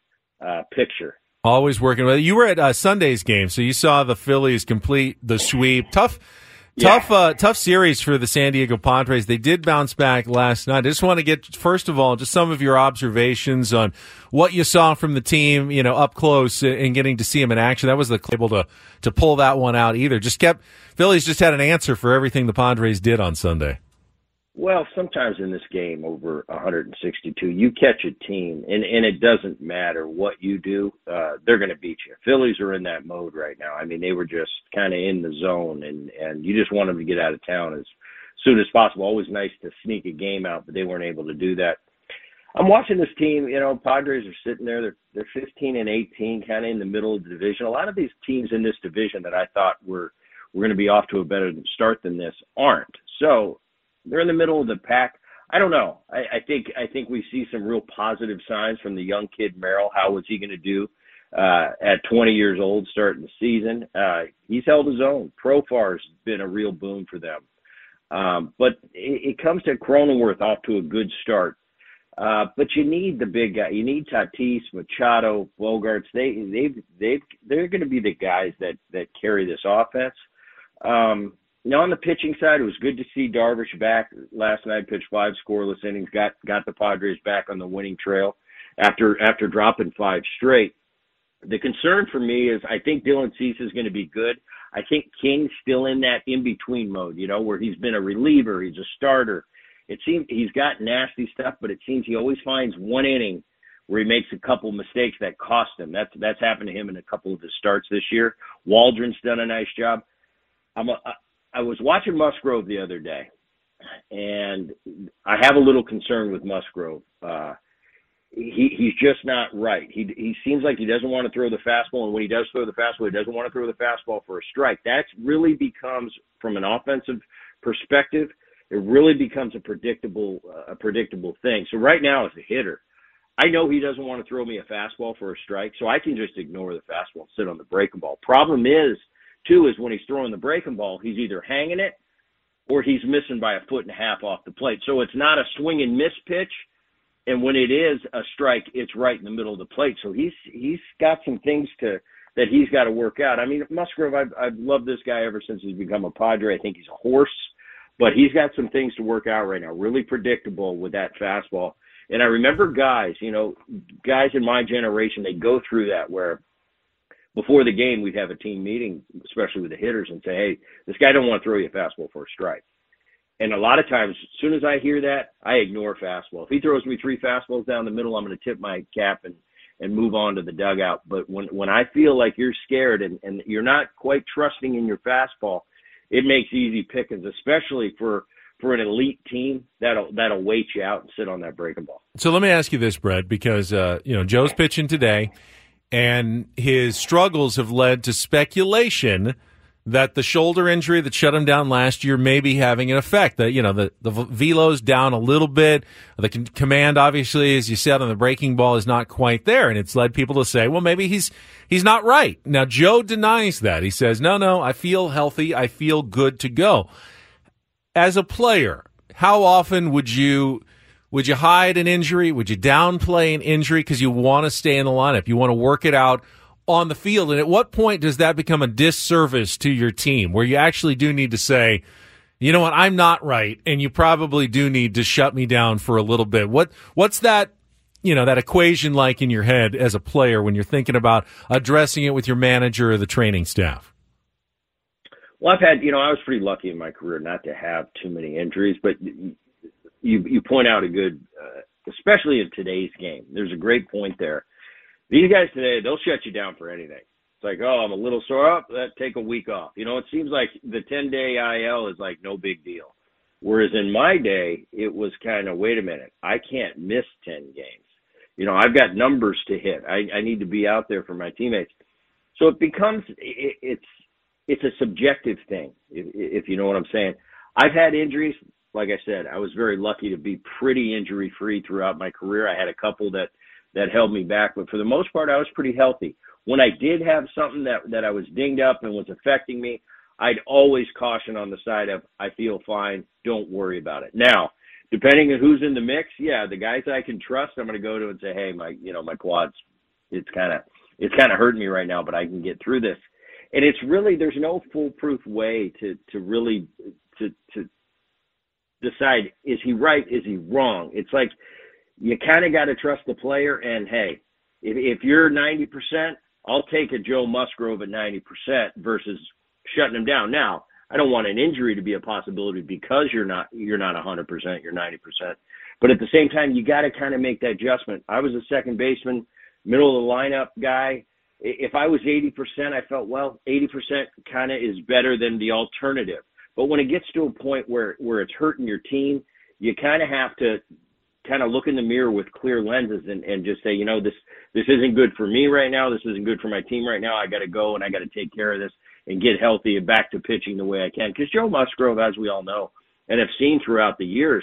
uh, picture. Always working with you. Were at uh, Sunday's game, so you saw the Phillies complete the sweep. Tough, Yeah. tough, uh, tough series for the San Diego Padres. They did bounce back last night. I just want to get first of all just some of your observations on what you saw from the team, you know, up close and getting to see them in action. That was the able to to pull that one out either. Just kept Phillies just had an answer for everything the Padres did on Sunday. Well, sometimes in this game over one hundred sixty-two, you catch a team, and, and it doesn't matter what you do, uh, they're going to beat you. Phillies are in that mode right now. I mean, they were just kind of in the zone, and, and you just want them to get out of town as soon as possible. Always nice to sneak a game out, but they weren't able to do that. I'm watching this team, you know, Padres are sitting there. They're, they're fifteen and eighteen, kind of in the middle of the division. A lot of these teams in this division that I thought were, were going to be off to a better start than this aren't. So, they're in the middle of the pack. I don't know. I, I think I think we see some real positive signs from the young kid Merrill. How was he going to do uh, at twenty years old starting the season? Uh, he's held his own. Profar's been a real boon for them. Um, but it, it comes to Cronenworth off to a good start. Uh, but you need the big guy. You need Tatis, Machado, Bogarts. They they they they're going to be the guys that that carry this offense. Um, Now, on the pitching side, it was good to see Darvish back last night, pitched five scoreless innings, got got the Padres back on the winning trail after after dropping five straight. The concern for me is I think Dylan Cease is going to be good. I think King's still in that in-between mode, you know, where he's been a reliever, he's a starter. It seems he's got nasty stuff, but it seems he always finds one inning where he makes a couple mistakes that cost him. That's, that's happened to him in a couple of his starts this year. Waldron's done a nice job. I'm a, I was watching Musgrove the other day, and I have a little concern with Musgrove. Uh, he he's just not right. He he seems like he doesn't want to throw the fastball, and when he does throw the fastball, he doesn't want to throw the fastball for a strike. That really becomes, from an offensive perspective, it really becomes a predictable uh, a predictable thing. So right now, as a hitter, I know he doesn't want to throw me a fastball for a strike, so I can just ignore the fastball and sit on the breaking ball. Problem is, too, is when he's throwing the breaking ball, he's either hanging it or he's missing by a foot and a half off the plate. So it's not a swing and miss pitch. And when it is a strike, it's right in the middle of the plate. So he's he's got some things to that he's got to work out. I mean, Musgrove, I've, I've loved this guy ever since he's become a Padre. I think he's a horse, but he's got some things to work out right now. Really predictable with that fastball. And I remember guys, you know, guys in my generation, they go through that where before the game, we'd have a team meeting, especially with the hitters, and say, hey, this guy don't want to throw you a fastball for a strike. And a lot of times, as soon as I hear that, I ignore fastball. If he throws me three fastballs down the middle, I'm going to tip my cap and, and move on to the dugout. But when, when I feel like you're scared and, and you're not quite trusting in your fastball, it makes easy pickings, especially for, for an elite team that'll that'll wait you out and sit on that breaking ball. So let me ask you this, Brett, because uh, you know Joe's pitching today, and his struggles have led to speculation that the shoulder injury that shut him down last year may be having an effect. That, you know, the, the velo's down a little bit. The con- command, obviously, as you said, on the breaking ball is not quite there. And it's led people to say, well, maybe he's he's not right. Now, Joe denies that. He says, no, no, I feel healthy. I feel good to go. As a player, how often would you would you hide an injury? Would you downplay an injury because you want to stay in the lineup? You want to work it out on the field. And at what point does that become a disservice to your team where you actually do need to say, you know what, I'm not right, and you probably do need to shut me down for a little bit? What what's that, you know, that equation like in your head as a player when you're thinking about addressing it with your manager or the training staff? Well, I've had, you know, I was pretty lucky in my career not to have too many injuries, but you you point out a good, uh, especially in today's game. There's a great point there. These guys today, they'll shut you down for anything. It's like, oh, I'm a little sore up, that take a week off. You know, it seems like the ten-day I L is like no big deal. Whereas in my day, it was kind of, wait a minute, I can't miss ten games. You know, I've got numbers to hit. I, I need to be out there for my teammates. So it becomes, it, it's, it's a subjective thing, if, if you know what I'm saying. I've had injuries. Like I said, I was very lucky to be pretty injury-free throughout my career. I had a couple that, that held me back, but for the most part, I was pretty healthy. When I did have something that, that I was dinged up and was affecting me, I'd always caution on the side of, I feel fine, don't worry about it. Now, depending on who's in the mix, yeah, the guys I can trust, I'm going to go to and say, hey, my, you know, my quads, it's kind of, it's kind of hurting me right now, but I can get through this. And it's really, there's no foolproof way to, to really, to, to decide, is he right, is he wrong? It's like, you kind of got to trust the player, and hey, if, if you're ninety percent, I'll take a Joe Musgrove at ninety percent versus shutting him down. Now, I don't want an injury to be a possibility because you're not you're not one hundred percent, you're ninety percent. But at the same time, you got to kind of make that adjustment. I was a second baseman, middle of the lineup guy. If I was eighty percent, I felt, well, eighty percent kind of is better than the alternative. But when it gets to a point where, where it's hurting your team, you kind of have to kind of look in the mirror with clear lenses and, and just say, you know, this this isn't good for me right now. This isn't good for my team right now. I got to go and I got to take care of this and get healthy and back to pitching the way I can. Because Joe Musgrove, as we all know and have seen throughout the years,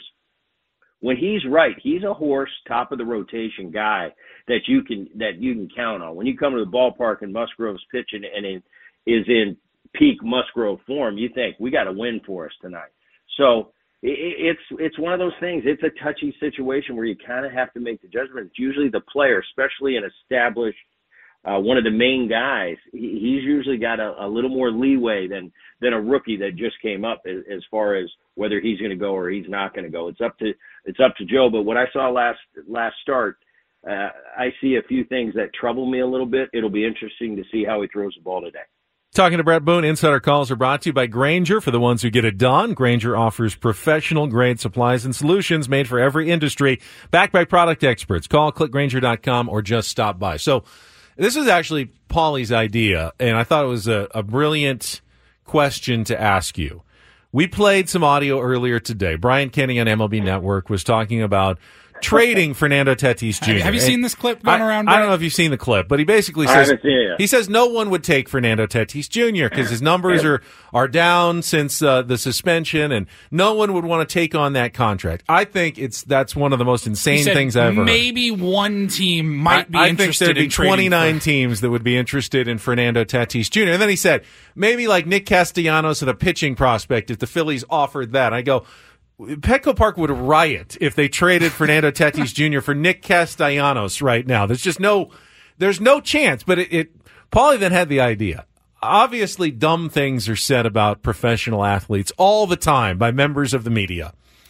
when he's right, he's a horse, top of the rotation guy that you can that you can count on. When you come to the ballpark and Musgrove's pitching and it is in peak Musgrove form, you think we got a win for us tonight. So it's it's one of those things. It's a touchy situation where you kind of have to make the judgment. It's usually the player, especially an established, uh, one of the main guys. He, he's usually got a, a little more leeway than than a rookie that just came up as, as far as whether he's going to go or he's not going to go. It's up to it's up to Joe. But what I saw last last start, uh, I see a few things that trouble me a little bit. It'll be interesting to see how he throws the ball today. Talking to Brett Boone, Insider Calls are brought to you by Grainger. For the ones who get it done, Grainger offers professional-grade supplies and solutions made for every industry, backed by product experts. Call click grainger dot com or just stop by. So this is actually Paulie's idea, and I thought it was a, a brilliant question to ask you. We played some audio earlier today. Brian Kenny on M L B Network was talking about trading Fernando Tatis Junior Have you seen this clip going I, around? I don't know if you've seen the clip, but he basically I says haven't seen it yet. he says no one would take Fernando Tatis Junior because his numbers are are down since uh, the suspension, and no one would want to take on that contract. I think it's that's one of the most insane things I've ever heard. Maybe one team might be I, interested I think there'd in be trading twenty-nine for... teams that would be interested in Fernando Tatis Junior And then he said maybe like Nick Castellanos at a pitching prospect if the Phillies offered that. I go, Petco Park would riot if they traded Fernando Tatis Junior for Nick Castellanos right now. There's just no, there's no chance. But it, it Paulie then had the idea. Obviously, dumb things are said about professional athletes all the time by members of the media.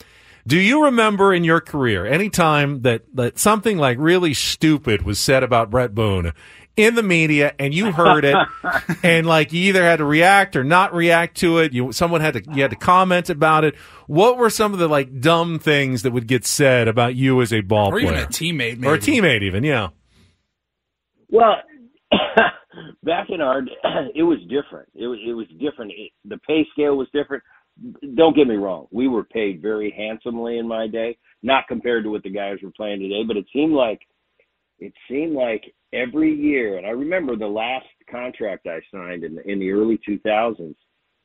Do you remember in your career any time that, that something like really stupid was said about Brett Boone in the media and you heard it and like you either had to react or not react to it? You someone had to you had to comment about it. What were some of the like dumb things that would get said about you as a ball or player? Or even a teammate, maybe. Or a teammate even, yeah. Well, back in our it was different. It was it was different. It, the pay scale was different. Don't get me wrong. We were paid very handsomely in my day, not compared to what the guys were playing today, but it seemed like it seemed like every year, and I remember the last contract I signed in the, in the early two thousands,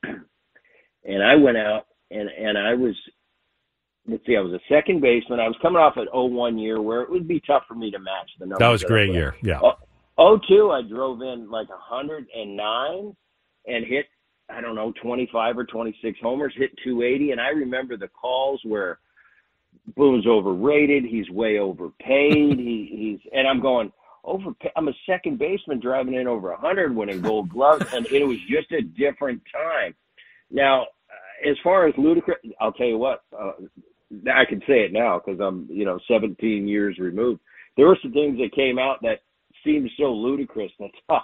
and I went out and, and I was, let's see, I was a second baseman. I was coming off an oh one year where it would be tough for me to match the numbers. That was a that great year, yeah. oh two, I drove in like one hundred nine and hit, I don't know, twenty-five or twenty-six homers, hit two eighty, and I remember the calls where Boone's overrated, he's way overpaid, he, he's, and I'm going, over, I'm a second baseman driving in over one hundred, winning Gold Gloves, and it was just a different time. Now, uh, as far as ludicrous, I'll tell you what, uh, I can say it now because I'm, you know, seventeen years removed. There were some things that came out that seemed so ludicrous that, oh,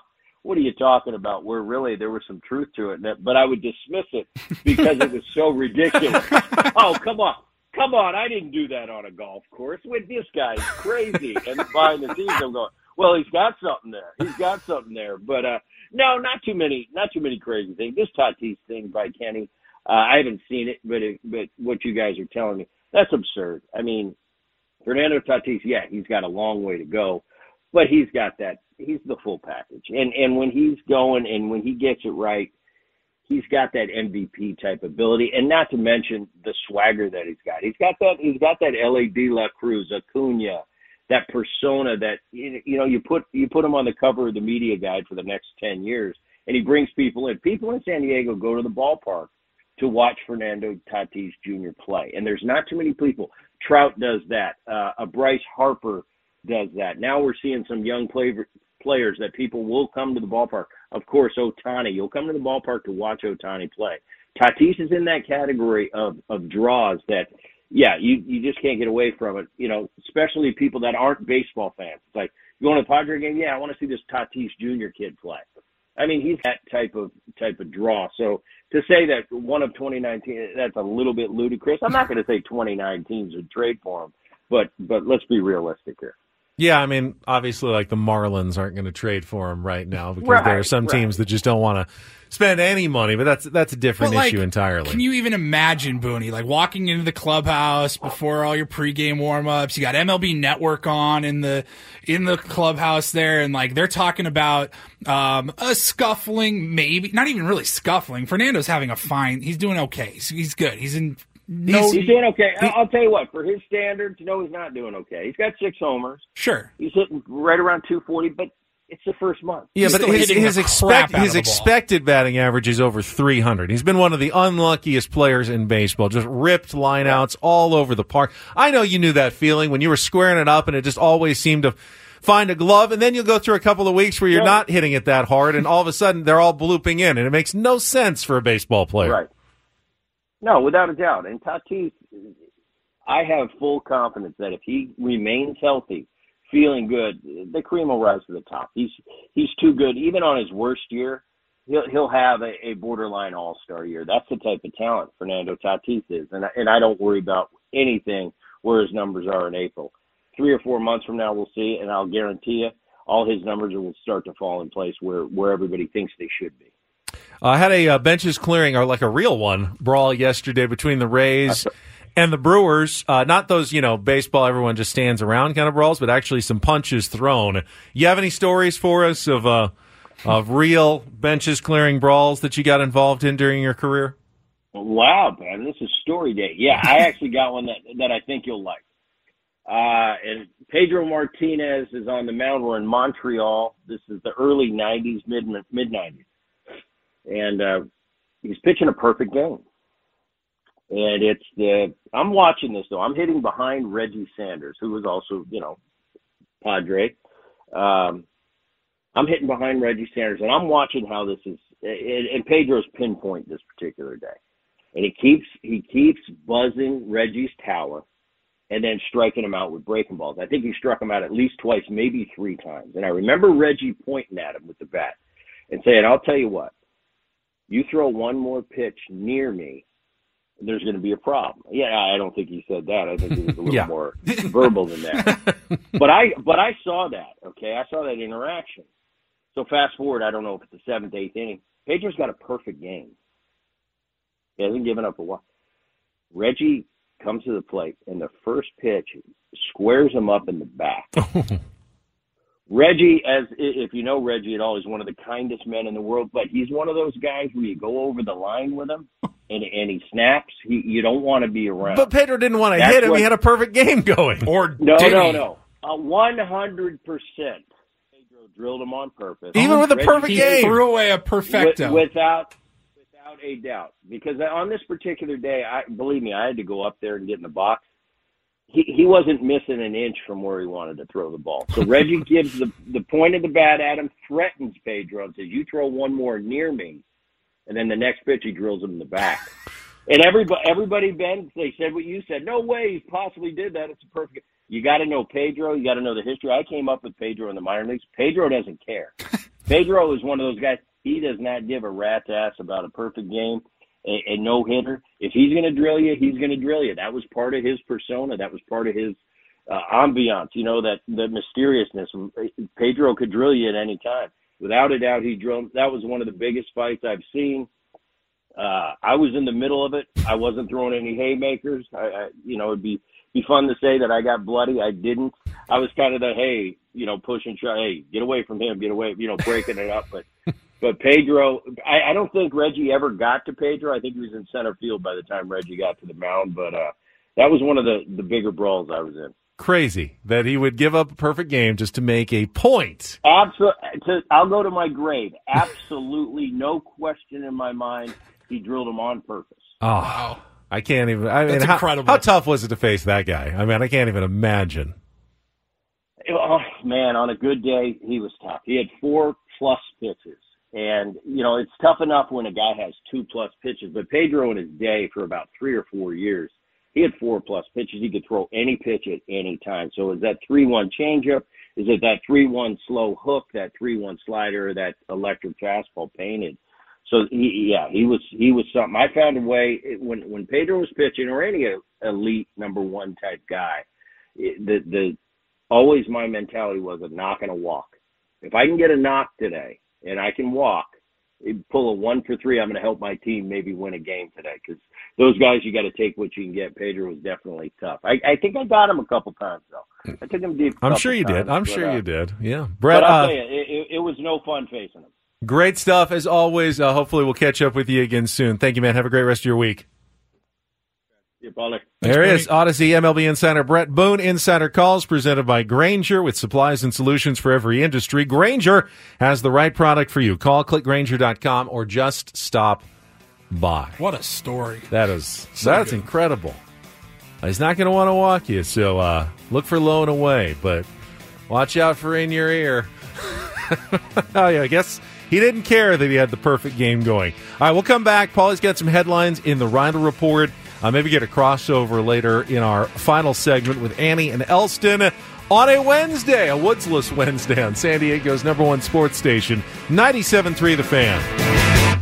what are you talking about? Where really there was some truth to it, but I would dismiss it because it was so ridiculous. Oh, come on. Come on, I didn't do that on a golf course. With this guy's crazy. And behind the scenes, I'm going, well, he's got something there. He's got something there. But uh, no, not too many, not too many crazy things. This Tatis thing by Kenny, uh, I haven't seen it, but it, but what you guys are telling me, that's absurd. I mean, Fernando Tatis, yeah, he's got a long way to go, but he's got that. He's the full package. And and when he's going and when he gets it right, he's got that M V P type ability, and not to mention the swagger that he's got. He's got that. He's got that L A De La Cruz, Acuna, that persona that you know you put you put him on the cover of the media guide for the next ten years, and he brings people in. People in San Diego go to the ballpark to watch Fernando Tatis Junior play, and there's not too many people. Trout does that. Uh, a Bryce Harper does that. Now we're seeing some young play, players that people will come to the ballpark. Of course, Ohtani. You'll come to the ballpark to watch Ohtani play. Tatis is in that category of, of draws that, yeah, you, you just can't get away from it, you know, especially people that aren't baseball fans. It's like, you going to a Padre game? Yeah, I want to see this Tatis Junior kid play. I mean, he's that type of type of draw. So to say that one of twenty nineteen, that's a little bit ludicrous. I'm not going to say twenty-nine teams would trade for him, but but let's be realistic here. Yeah, I mean, obviously, like the Marlins aren't going to trade for him right now because right, there are some right. teams that just don't want to spend any money. But that's that's a different but, like, issue entirely. Can you even imagine, Booney, like walking into the clubhouse before all your pregame warm-ups? You got M L B Network on in the in the clubhouse there, and like they're talking about um, a scuffling, maybe not even really scuffling. Fernando's having a fine. He's doing okay. He's, he's good. He's in. No, he's, he's doing okay. He, I'll tell you what, for his standards, no, he's not doing okay. He's got six homers. Sure. He's hitting right around two forty, but it's the first month. Yeah, He's but his, his, expect, his expected batting average is over three hundred. He's been one of the unluckiest players in baseball, just ripped lineouts all over the park. I know you knew that feeling when you were squaring it up and it just always seemed to find a glove, and then you'll go through a couple of weeks where you're yeah. not hitting it that hard, and all of a sudden they're all blooping in, and it makes no sense for a baseball player. Right. No, without a doubt. And Tatis, I have full confidence that if he remains healthy, feeling good, the cream will rise to the top. He's he's too good. Even on his worst year, he'll he'll have a, a borderline all-star year. That's the type of talent Fernando Tatis is, and I, and I don't worry about anything where his numbers are in April. Three or four months from now, we'll see, and I'll guarantee you, all his numbers will start to fall in place where where everybody thinks they should be. I uh, had a uh, benches clearing, or like a real one, brawl yesterday between the Rays and the Brewers. Uh, not those, you know, baseball, everyone just stands around kind of brawls, but actually some punches thrown. You have any stories for us of uh, of real benches clearing brawls that you got involved in during your career? Wow, man, this is story day. Yeah, I actually got one that, that I think you'll like. Uh, and Pedro Martinez is on the mound. We're in Montreal. This is the early nineties, mid mid nineties. And uh, he's pitching a perfect game. And it's the I'm watching this, though. I'm hitting behind Reggie Sanders, who was also, you know, Padre. Um, I'm hitting behind Reggie Sanders, and I'm watching how this is. And, and Pedro's pinpoint this particular day. And he keeps he keeps buzzing Reggie's tower and then striking him out with breaking balls. I think he struck him out at least twice, maybe three times. And I remember Reggie pointing at him with the bat and saying, I'll tell you what. You throw one more pitch near me, there's going to be a problem. Yeah, I don't think he said that. I think he was a little yeah. more verbal than that. But I but I saw that, okay? I saw that interaction. So fast forward, I don't know if it's the seventh, eighth inning. Pedro's got a perfect game. He hasn't given up a while. Reggie comes to the plate, and the first pitch squares him up in the back. Reggie, as if you know Reggie at all, is one of the kindest men in the world, but he's one of those guys where you go over the line with him and, and he snaps. He, you don't want to be around. But Pedro didn't want to That's hit him. What, he had a perfect game going. Or no, did no, he? no. A one hundred percent. Pedro drilled him on purpose. Even with a Reggie, perfect he game. threw away a perfecto. With, without, without a doubt. Because on this particular day, I believe me, I had to go up there and get in the box. He he wasn't missing an inch from where he wanted to throw the ball. So Reggie gives the, the point of the bat at him, threatens Pedro, and says, you throw one more near me. And then the next pitch, he drills him in the back. And everybody, everybody, Ben, they said what you said. No way he possibly did that. It's a perfect. You got to know Pedro. You got to know the history. I came up with Pedro in the minor leagues. Pedro doesn't care. Pedro is one of those guys. He does not give a rat's ass about a perfect game, a, a no-hitter. If he's going to drill you, he's going to drill you. That was part of his persona. That was part of his uh, ambiance, you know, that, that mysteriousness. Pedro could drill you at any time. Without a doubt, he drilled. That was one of the biggest fights I've seen. Uh, I was in the middle of it. I wasn't throwing any haymakers. I, I you know, it'd be, be fun to say that I got bloody. I didn't. I was kind of the, hey, you know, push and try. Hey, get away from him. Get away, you know, breaking it up. But but Pedro, I, I don't think Reggie ever got to Pedro. I think he was in center field by the time Reggie got to the mound. But uh, that was one of the, the bigger brawls I was in. Crazy that he would give up a perfect game just to make a point. Absolutely. I'll go to my grave. Absolutely no question in my mind. He drilled him on purpose. Oh, wow. I can't even. I mean, That's how, incredible. How tough was it to face that guy? I mean, I can't even imagine. Oh, man, on a good day, he was tough. He had four plus pitches. And, you know, it's tough enough when a guy has two plus pitches. But Pedro in his day for about three or four years, he had four plus pitches. He could throw any pitch at any time. So is that three one changeup? Is it that three one slow hook, that three one slider, that electric fastball painted? So he, yeah, he was he was something. I found a way when when Pedro was pitching, or any elite number one type guy, the the always my mentality was a knock and a walk. If I can get a knock today and I can walk, pull a one for three, I'm going to help my team maybe win a game today. Because those guys, you got to take what you can get. Pedro was definitely tough. I, I think I got him a couple times though. I took him deep. I'm sure you times, did. I'm but, sure uh, you did. Yeah, Brett. But I'll uh, tell you, it, it, it was no fun facing him. Great stuff as always. Uh, hopefully, we'll catch up with you again soon. Thank you, man. Have a great rest of your week. Yeah, Paulie. There he is, Odyssey M L B Insider Brett Boone. Insider Calls presented by Grainger with supplies and solutions for every industry. Grainger has the right product for you. Call click grainger dot com or just stop by. What a story. That is So that's good. incredible. He's not going to want to walk you, so uh, look for low and away, but watch out for in your ear. Oh yeah, I guess he didn't care that he had the perfect game going. All right, we'll come back. Paulie's got some headlines in the Rindle Report. Uh, maybe get a crossover later in our final segment with Annie and Elston on a Wednesday, a Woodsless Wednesday on San Diego's number one sports station, ninety-seven point three The Fan.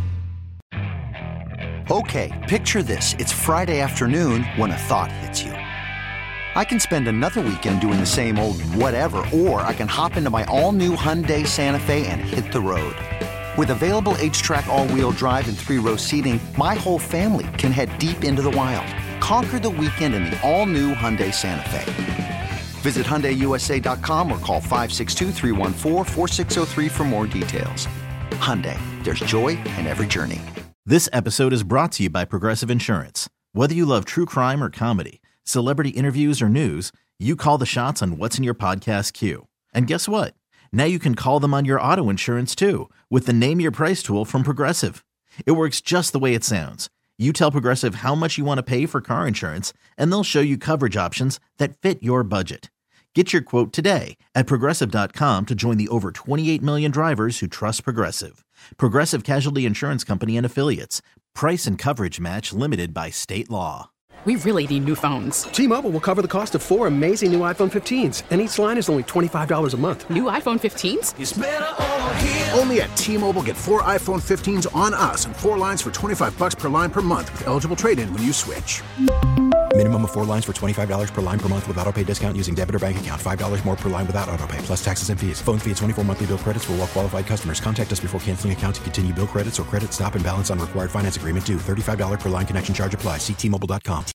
Okay, picture this. It's Friday afternoon when a thought hits you. I can spend another weekend doing the same old whatever, or I can hop into my all-new Hyundai Santa Fe and hit the road. With available H-Track all-wheel drive and three-row seating, my whole family can head deep into the wild. Conquer the weekend in the all-new Hyundai Santa Fe. Visit Hyundai U S A dot com or call five six two, three one four, four six zero three for more details. Hyundai, there's joy in every journey. This episode is brought to you by Progressive Insurance. Whether you love true crime or comedy, celebrity interviews or news, you call the shots on what's in your podcast queue. And guess what? Now you can call them on your auto insurance too with the Name Your Price tool from Progressive. It works just the way it sounds. You tell Progressive how much you want to pay for car insurance, and they'll show you coverage options that fit your budget. Get your quote today at Progressive dot com to join the over twenty-eight million drivers who trust Progressive. Progressive Casualty Insurance Company and Affiliates. Price and coverage match limited by state law. We really need new phones. T-Mobile will cover the cost of four amazing new iPhone fifteens, and each line is only twenty-five dollars a month. New iPhone fifteens? It's better over here. Only at T-Mobile, get four iPhone fifteens on us and four lines for twenty-five bucks per line per month with eligible trade-in when you switch. Minimum of four lines for twenty-five dollars per line per month with autopay discount using debit or bank account. five dollars more per line without autopay, plus taxes and fees. Phone fee at twenty-four monthly bill credits for well-qualified customers. Contact us before canceling account to continue bill credits or credit stop and balance on required finance agreement due. thirty-five dollars per line connection charge applies. See T Mobile dot com.